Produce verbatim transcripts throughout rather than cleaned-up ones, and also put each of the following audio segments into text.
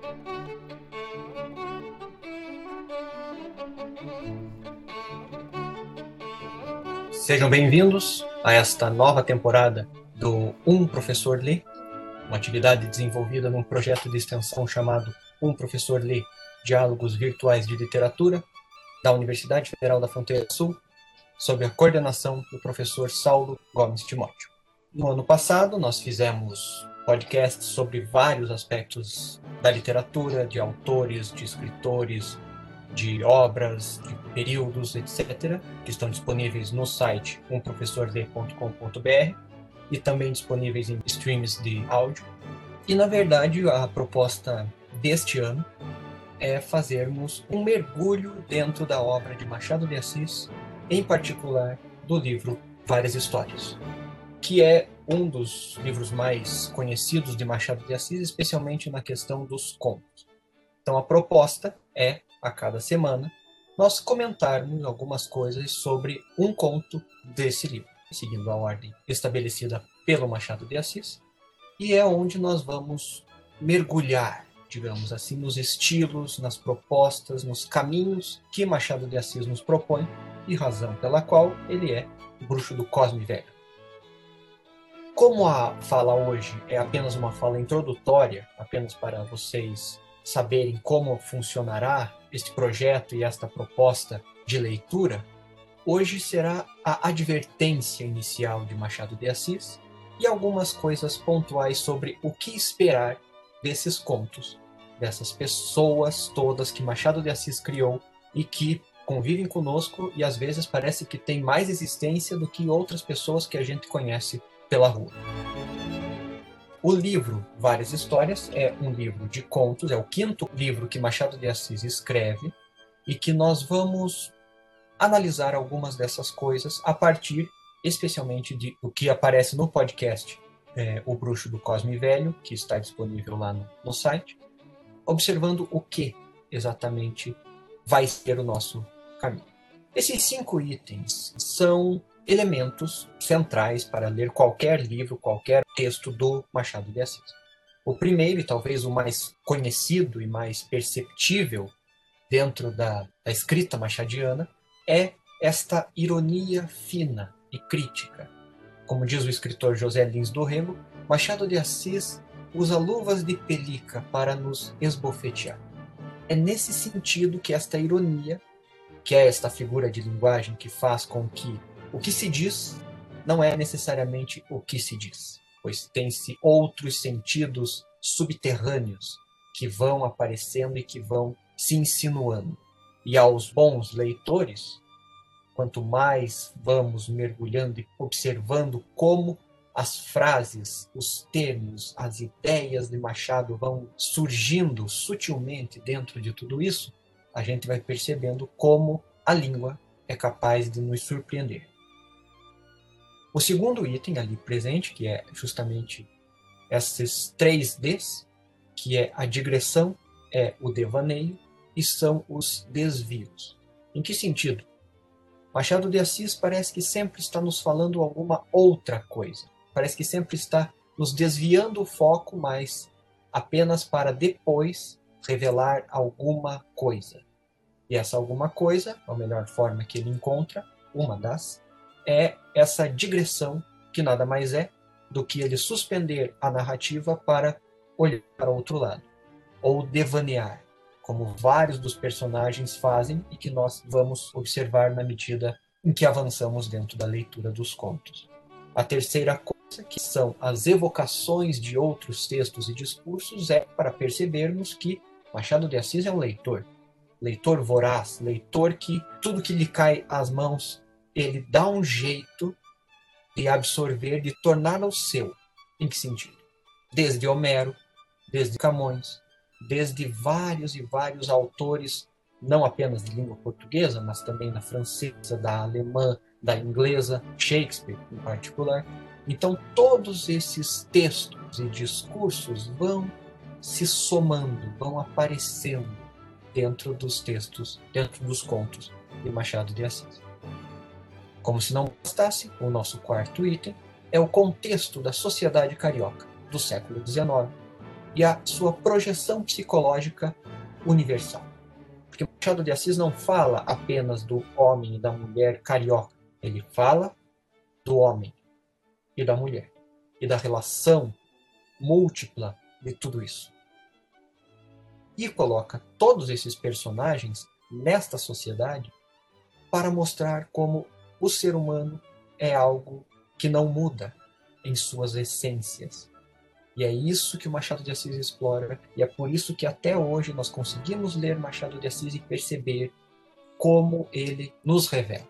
Sejam bem-vindos a esta nova temporada do Um Professor Lê, uma atividade desenvolvida num projeto de extensão chamado Um Professor Lê, Diálogos Virtuais de Literatura, da Universidade Federal da Fronteira Sul, sob a coordenação do professor Saulo Gomes Timóteo. No ano passado, nós fizemos podcasts sobre vários aspectos da literatura, de autores, de escritores, de obras, de períodos, etcétera, que estão disponíveis no site um professor lê ponto com ponto b r e também disponíveis em streams de áudio. E, na verdade, a proposta deste ano é fazermos um mergulho dentro da obra de Machado de Assis, em particular do livro Várias Histórias, que é um dos livros mais conhecidos de Machado de Assis, especialmente na questão dos contos. Então, a proposta é, a cada semana, nós comentarmos algumas coisas sobre um conto desse livro, seguindo a ordem estabelecida pelo Machado de Assis, e é onde nós vamos mergulhar, digamos assim, nos estilos, nas propostas, nos caminhos que Machado de Assis nos propõe, e razão pela qual ele é o bruxo do Cosme Velho. Como a fala hoje é apenas uma fala introdutória, apenas para vocês saberem como funcionará este projeto e esta proposta de leitura, hoje será a advertência inicial de Machado de Assis e algumas coisas pontuais sobre o que esperar desses contos, dessas pessoas todas que Machado de Assis criou e que convivem conosco e às vezes parece que tem mais existência do que outras pessoas que a gente conhece pela rua. O livro Várias Histórias é um livro de contos, é o quinto livro que Machado de Assis escreve e que nós vamos analisar algumas dessas coisas a partir, especialmente, de o que aparece no podcast é, O Bruxo do Cosme Velho, que está disponível lá no, no site, observando o que exatamente vai ser o nosso caminho. Esses cinco itens são elementos centrais para ler qualquer livro, qualquer texto do Machado de Assis. O primeiro, e talvez o mais conhecido e mais perceptível dentro da, da escrita machadiana, é esta ironia fina e crítica. Como diz o escritor José Lins do Rego, Machado de Assis usa luvas de pelica para nos esbofetear. É nesse sentido que esta ironia, que é esta figura de linguagem que faz com que o que se diz não é necessariamente o que se diz, pois tem-se outros sentidos subterrâneos que vão aparecendo e que vão se insinuando. E aos bons leitores, quanto mais vamos mergulhando e observando como as frases, os termos, as ideias de Machado vão surgindo sutilmente dentro de tudo isso, a gente vai percebendo como a língua é capaz de nos surpreender. O segundo item ali presente, que é justamente esses três Ds, que é a digressão, é o devaneio e são os desvios. Em que sentido? Machado de Assis parece que sempre está nos falando alguma outra coisa. Parece que sempre está nos desviando o foco, mas apenas para depois revelar alguma coisa. E essa alguma coisa, a melhor forma que ele encontra, uma das, é essa digressão, que nada mais é do que ele suspender a narrativa para olhar para o outro lado, ou devanear, como vários dos personagens fazem e que nós vamos observar na medida em que avançamos dentro da leitura dos contos. A terceira coisa, que são as evocações de outros textos e discursos, é para percebermos que Machado de Assis é um leitor, leitor voraz, leitor que tudo que lhe cai às mãos, ele dá um jeito de absorver, de torná-lo seu. Em que sentido? Desde Homero, desde Camões, desde vários e vários autores, não apenas de língua portuguesa, mas também da francesa, da alemã, da inglesa, Shakespeare em particular. Então, todos esses textos e discursos vão se somando, vão aparecendo dentro dos textos, dentro dos contos de Machado de Assis. Como se não bastasse, o nosso quarto item é o contexto da sociedade carioca do século dezenove, e a sua projeção psicológica universal. Porque Machado de Assis não fala apenas do homem e da mulher carioca, ele fala do homem e da mulher, e da relação múltipla de tudo isso. E coloca todos esses personagens nesta sociedade para mostrar como o ser humano é algo que não muda em suas essências. E é isso que o Machado de Assis explora, e é por isso que até hoje nós conseguimos ler Machado de Assis e perceber como ele nos revela.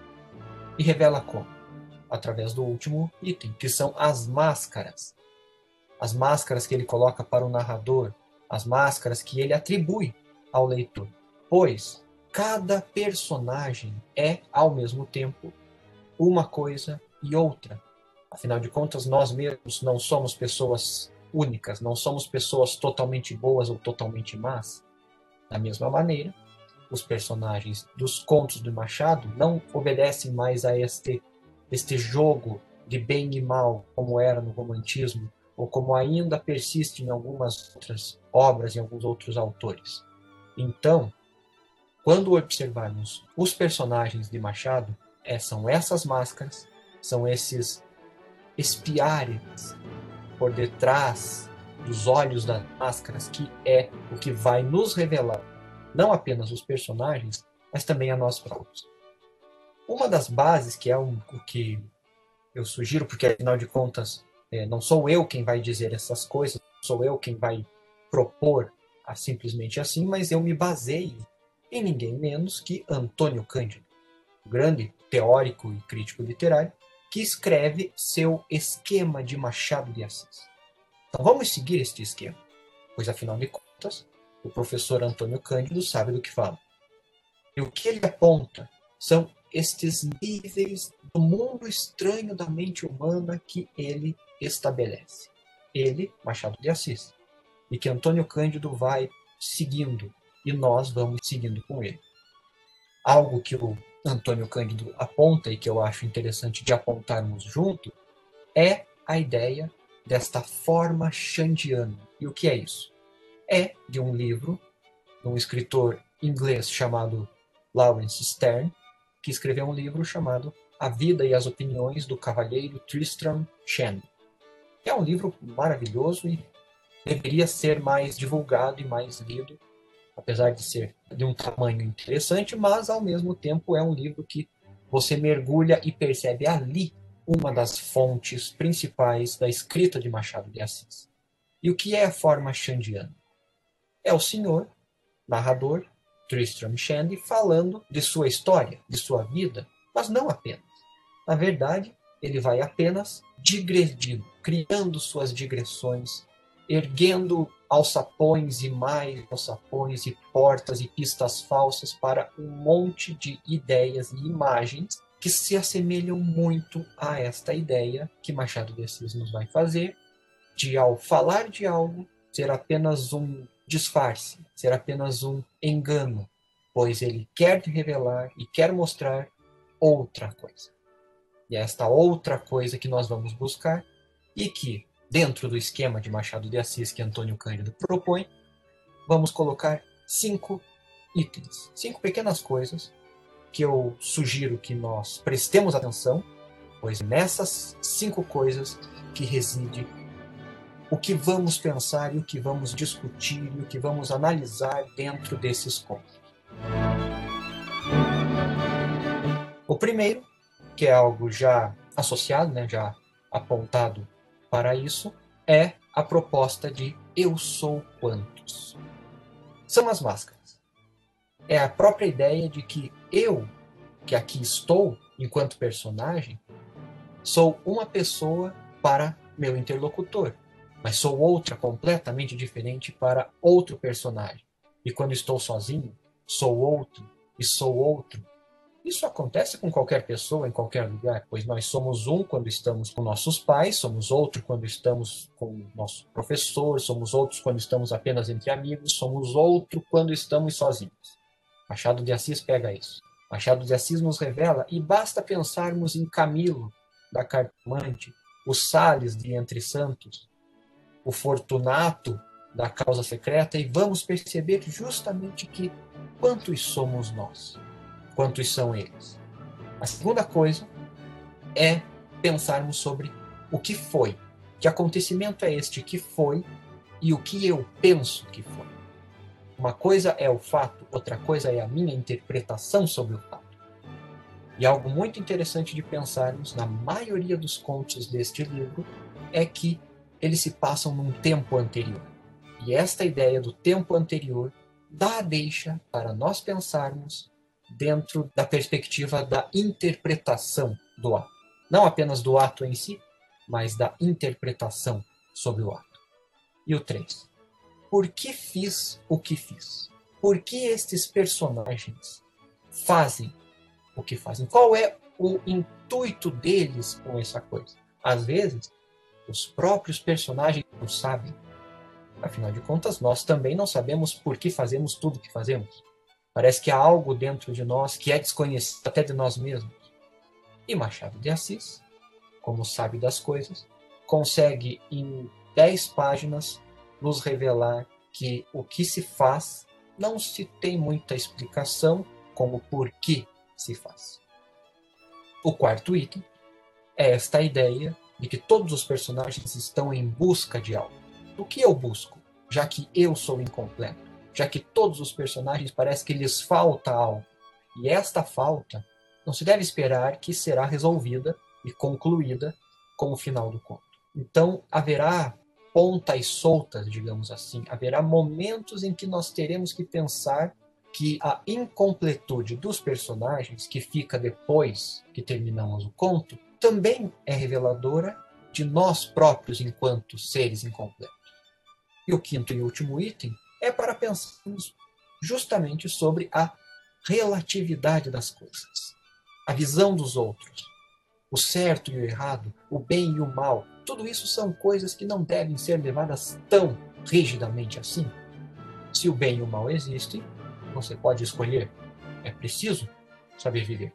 E revela como? Através do último item, que são as máscaras. As máscaras que ele coloca para o narrador, as máscaras que ele atribui ao leitor. Pois cada personagem é, ao mesmo tempo, uma coisa e outra. Afinal de contas, nós mesmos não somos pessoas únicas, não somos pessoas totalmente boas ou totalmente más. Da mesma maneira, os personagens dos contos do Machado não obedecem mais a este, este jogo de bem e mal, como era no romantismo, ou como ainda persiste em algumas outras obras, em alguns outros autores. Então, quando observarmos os personagens de Machado, é, são essas máscaras, são esses espiares por detrás dos olhos das máscaras, que é o que vai nos revelar não apenas os personagens, mas também a nós próprios. Uma das bases, que é um, o que eu sugiro, porque afinal de contas é, não sou eu quem vai dizer essas coisas, não sou eu quem vai propor a, simplesmente assim, mas eu me baseio em ninguém menos que Antônio Cândido, grande teórico e crítico literário, que escreve seu esquema de Machado de Assis. Então vamos seguir este esquema, pois afinal de contas, o professor Antônio Cândido sabe do que fala. E o que ele aponta são estes níveis do mundo estranho da mente humana que ele estabelece. Ele, Machado de Assis, e que Antônio Cândido vai seguindo, e nós vamos seguindo com ele. Algo que o Antônio Cândido aponta, e que eu acho interessante de apontarmos junto, é a ideia desta forma xandiana. E o que é isso? É de um livro de um escritor inglês chamado Laurence Sterne, que escreveu um livro chamado A Vida e as Opiniões do Cavalheiro Tristram Shandy. É um livro maravilhoso e deveria ser mais divulgado e mais lido, apesar de ser de um tamanho interessante, mas ao mesmo tempo é um livro que você mergulha e percebe ali uma das fontes principais da escrita de Machado de Assis. E o que é a forma xandiana? É o senhor, narrador, Tristram Shandy, falando de sua história, de sua vida, mas não apenas. Na verdade, ele vai apenas digredindo, criando suas digressões, erguendo alçapões e mais alçapões e portas e pistas falsas para um monte de ideias e imagens que se assemelham muito a esta ideia que Machado de Assis nos vai fazer, de ao falar de algo, ser apenas um disfarce, ser apenas um engano, pois ele quer revelar e quer mostrar outra coisa. E é esta outra coisa que nós vamos buscar e que, dentro do esquema de Machado de Assis que Antônio Cândido propõe, vamos colocar cinco itens, cinco pequenas coisas que eu sugiro que nós prestemos atenção, pois nessas cinco coisas que reside o que vamos pensar e o que vamos discutir e o que vamos analisar dentro desses contos. O primeiro, que é algo já associado, né, já apontado para isso, é a proposta de eu sou quantos. São as máscaras. É a própria ideia de que eu, que aqui estou enquanto personagem, sou uma pessoa para meu interlocutor, mas sou outra completamente diferente para outro personagem. E quando estou sozinho, sou outro e sou outro. Isso acontece com qualquer pessoa, em qualquer lugar, pois nós somos um quando estamos com nossos pais, somos outro quando estamos com nosso professor, somos outros quando estamos apenas entre amigos, somos outro quando estamos sozinhos. Machado de Assis pega isso. Machado de Assis nos revela, e basta pensarmos em Camilo, da Cartomante, o Sales de Entre Santos, o Fortunato da causa secreta e vamos perceber justamente que quantos somos nós, quantos são eles. A segunda coisa é pensarmos sobre o que foi, que acontecimento é este que foi e o que eu penso que foi. Uma coisa é o fato, outra coisa é a minha interpretação sobre o fato. E algo muito interessante de pensarmos na maioria dos contos deste livro é que eles se passam num tempo anterior. E esta ideia do tempo anterior dá a deixa para nós pensarmos dentro da perspectiva da interpretação do ato. Não apenas do ato em si, mas da interpretação sobre o ato. E o três. Por que fiz o que fiz? Por que estes personagens fazem o que fazem? Qual é o intuito deles com essa coisa? Às vezes, os próprios personagens não sabem. Afinal de contas, nós também não sabemos por que fazemos tudo o que fazemos. Parece que há algo dentro de nós que é desconhecido até de nós mesmos. E Machado de Assis, como sabe das coisas, consegue em dez páginas nos revelar que o que se faz não se tem muita explicação como por que se faz. O quarto item é esta ideia de que todos os personagens estão em busca de algo. O que eu busco, já que eu sou incompleto? Já que todos os personagens parece que lhes falta algo. E esta falta não se deve esperar que será resolvida e concluída com o final do conto. Então haverá pontas soltas, digamos assim. Haverá momentos em que nós teremos que pensar que a incompletude dos personagens, que fica depois que terminamos o conto, também é reveladora de nós próprios enquanto seres incompletos. E o quinto e último item é para pensarmos justamente sobre a relatividade das coisas, a visão dos outros, o certo e o errado, o bem e o mal. Tudo isso são coisas que não devem ser levadas tão rigidamente assim. Se o bem e o mal existem, você pode escolher. É preciso saber viver.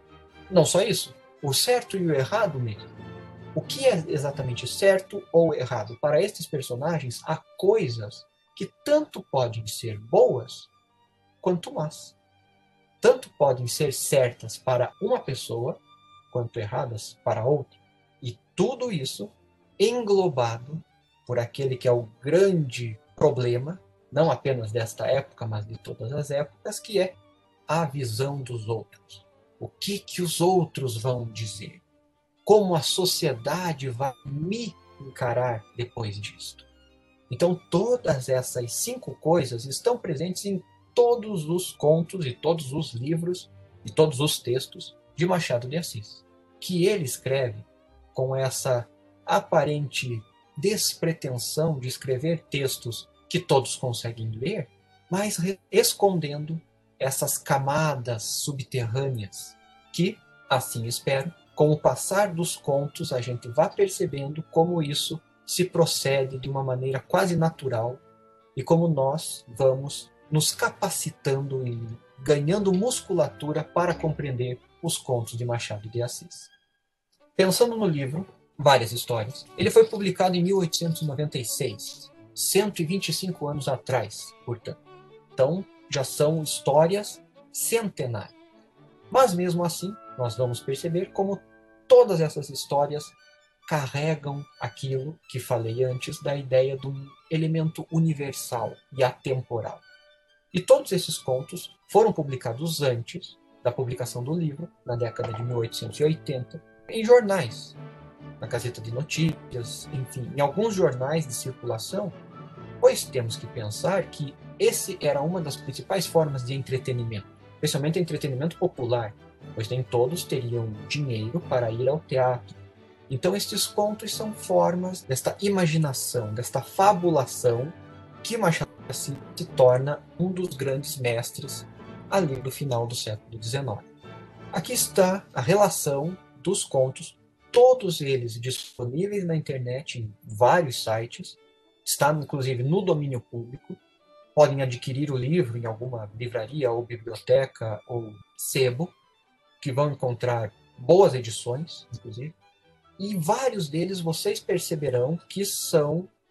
Não só isso, o certo e o errado mesmo. O que é exatamente certo ou errado? Para estes personagens, há coisas que tanto podem ser boas quanto más. Tanto podem ser certas para uma pessoa quanto erradas para outra. E tudo isso englobado por aquele que é o grande problema, não apenas desta época, mas de todas as épocas, que é a visão dos outros. O que que os outros vão dizer? Como a sociedade vai me encarar depois disto? Então, todas essas cinco coisas estão presentes em todos os contos e todos os livros e todos os textos de Machado de Assis, que ele escreve com essa aparente despretensão de escrever textos que todos conseguem ler, mas escondendo essas camadas subterrâneas que, assim espero, com o passar dos contos a gente vai percebendo como isso se procede de uma maneira quase natural e como nós vamos nos capacitando e ganhando musculatura para compreender os contos de Machado de Assis. Pensando no livro, várias histórias, ele foi publicado em mil oitocentos e noventa e seis, cento e vinte e cinco anos atrás, portanto. Então, já são histórias centenárias. Mas mesmo assim, nós vamos perceber como todas essas histórias carregam aquilo que falei antes da ideia de um elemento universal e atemporal. E todos esses contos foram publicados antes da publicação do livro, na década de mil oitocentos e oitenta, em jornais, na Gazeta de Notícias, enfim, em alguns jornais de circulação, pois temos que pensar que esse era uma das principais formas de entretenimento, especialmente entretenimento popular, pois nem todos teriam dinheiro para ir ao teatro. Então estes contos são formas desta imaginação, desta fabulação que Machado de Assis se torna um dos grandes mestres ali do final do século dezenove. Aqui está a relação dos contos, todos eles disponíveis na internet em vários sites, está inclusive no domínio público. Podem adquirir o livro em alguma livraria ou biblioteca ou sebo, que vão encontrar boas edições, inclusive. E vários deles vocês perceberão que são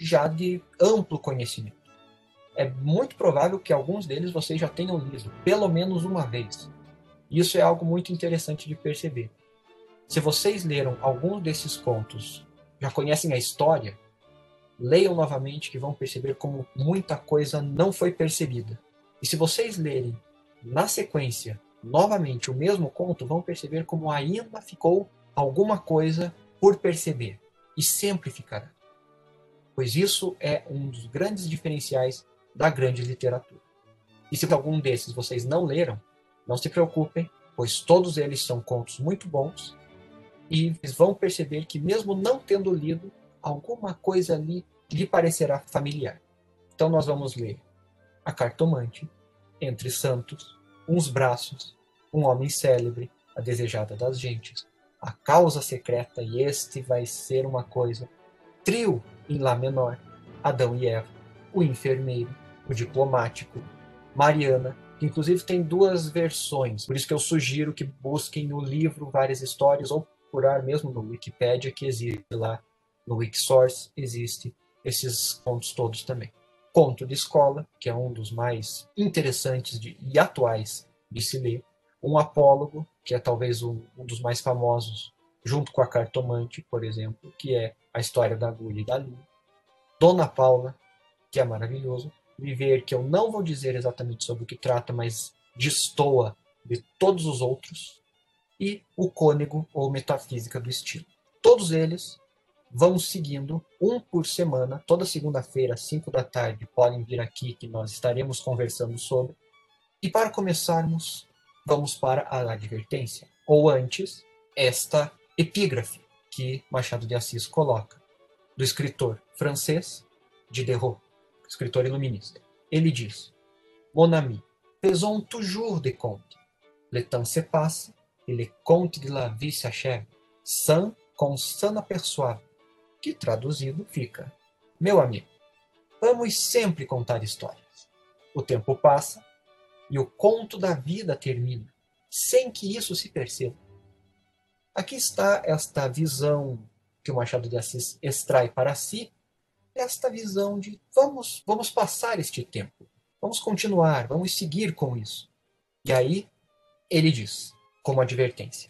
já de amplo conhecimento. É muito provável que alguns deles vocês já tenham lido, pelo menos uma vez. Isso é algo muito interessante de perceber. Se vocês leram alguns desses contos, já conhecem a história, leiam novamente que vão perceber como muita coisa não foi percebida. E se vocês lerem na sequência, novamente, o mesmo conto, vão perceber como ainda ficou alguma coisa por perceber. E sempre ficará. Pois isso é um dos grandes diferenciais da grande literatura. E se algum desses vocês não leram, não se preocupem, pois todos eles são contos muito bons e vocês vão perceber que mesmo não tendo lido, alguma coisa ali lhe parecerá familiar. Então nós vamos ler A Cartomante, Entre Santos, Uns Braços, Um Homem Célebre, A Desejada das Gentes, A Causa Secreta, e este vai ser uma coisa, Trio em Lá menor, Adão e Eva, O Enfermeiro, O Diplomático, Mariana, que inclusive tem duas versões, por isso que eu sugiro que busquem no livro várias histórias ou procurar mesmo no Wikipedia, que existe lá, no Wikisource existe esses contos todos também. Conto de Escola, que é um dos mais interessantes de, e atuais de se ler. Um Apólogo, que é talvez um, um dos mais famosos, junto com A Cartomante, por exemplo, que é a história da agulha e da linha. Dona Paula, que é maravilhoso. Viver, que eu não vou dizer exatamente sobre o que trata, mas destoa de todos os outros. E O Cônego, ou Metafísica do Estilo. Todos eles vão seguindo um por semana, toda segunda-feira, às cinco da tarde, podem vir aqui que nós estaremos conversando sobre. E para começarmos, vamos para a advertência, ou antes, esta epígrafe que Machado de Assis coloca, do escritor francês Diderot, escritor iluminista. Ele diz: Mon ami, faisons toujours des contes. Le temps se passe et les contes de la vie s'achèvent, sans qu'on s'en aperçoive. Que traduzido fica: meu amigo, vamos sempre contar histórias. O tempo passa e o conto da vida termina, sem que isso se perceba. Aqui está esta visão que o Machado de Assis extrai para si, esta visão de vamos, vamos passar este tempo, vamos continuar, vamos seguir com isso. E aí ele diz, como advertência: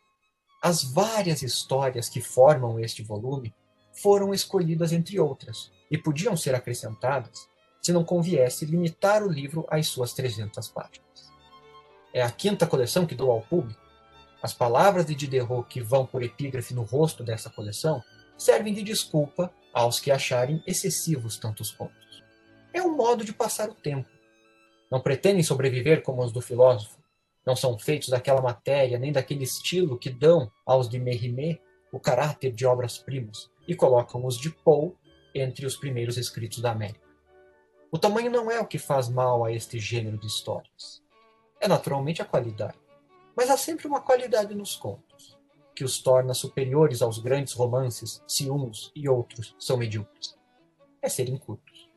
as várias histórias que formam este volume foram escolhidas entre outras, e podiam ser acrescentadas se não conviesse limitar o livro às suas trezentas páginas. É a quinta coleção que dou ao público. As palavras de Diderot que vão por epígrafe no rosto dessa coleção servem de desculpa aos que acharem excessivos tantos contos. É um modo de passar o tempo. Não pretendem sobreviver como os do filósofo. Não são feitos daquela matéria nem daquele estilo que dão aos de Mérimée o caráter de obras-primas e colocam os de Poe entre os primeiros escritos da América. O tamanho não é o que faz mal a este gênero de histórias. É naturalmente a qualidade. Mas há sempre uma qualidade nos contos, que os torna superiores aos grandes romances se uns e outros são medíocres. É serem curtos.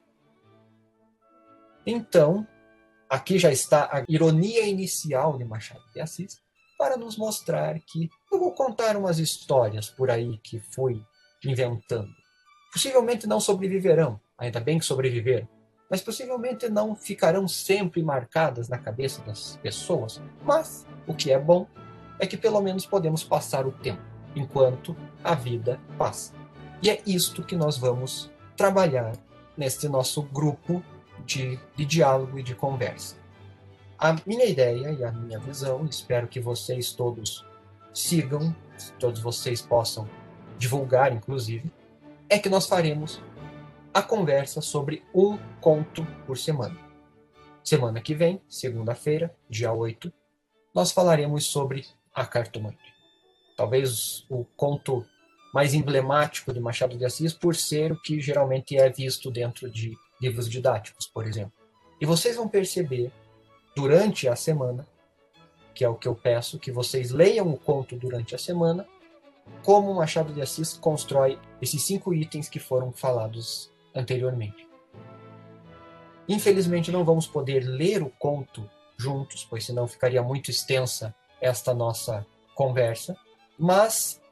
Então, aqui já está a ironia inicial de Machado de Assis, para nos mostrar que eu vou contar umas histórias por aí que fui inventando. Possivelmente não sobreviverão, ainda bem que sobreviveram, mas possivelmente não ficarão sempre marcadas na cabeça das pessoas. Mas o que é bom é que pelo menos podemos passar o tempo, enquanto a vida passa. E é isto que nós vamos trabalhar neste nosso grupo de, de diálogo e de conversa. A minha ideia e a minha visão, espero que vocês todos sigam, todos vocês possam divulgar, inclusive, é que nós faremos a conversa sobre um conto por semana. Semana que vem, segunda-feira, dia oito, nós falaremos sobre A Cartomante. Talvez o conto mais emblemático de Machado de Assis, por ser o que geralmente é visto dentro de livros didáticos, por exemplo. E vocês vão perceber, durante a semana, que é o que eu peço, que vocês leiam o conto durante a semana, como Machado de Assis constrói esses cinco itens que foram falados anteriormente. Infelizmente não vamos poder ler o conto juntos, pois senão ficaria muito extensa esta nossa conversa, mas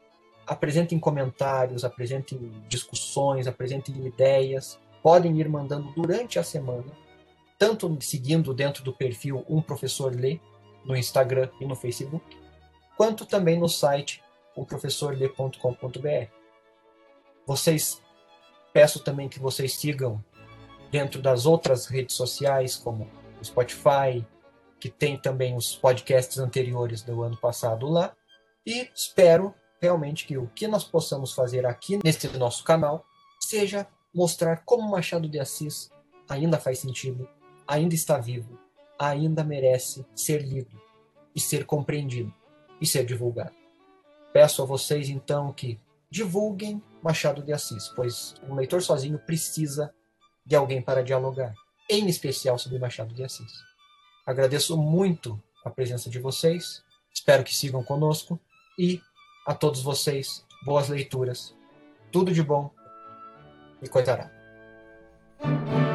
apresentem comentários, apresentem discussões, apresentem ideias. Podem ir mandando durante a semana, tanto seguindo dentro do perfil Um Professor Lê, no Instagram e no Facebook, quanto também no site um professor lê ponto com ponto b r. Vocês, peço também que vocês sigam dentro das outras redes sociais, como o Spotify, que tem também os podcasts anteriores do ano passado lá, e espero realmente que o que nós possamos fazer aqui neste nosso canal seja mostrar como Machado de Assis ainda faz sentido, ainda está vivo, ainda merece ser lido e ser compreendido e ser divulgado. Peço a vocês então que divulguem Machado de Assis, pois um leitor sozinho precisa de alguém para dialogar, em especial sobre Machado de Assis. Agradeço muito a presença de vocês, espero que sigam conosco e a todos vocês, boas leituras, tudo de bom e coisa arada.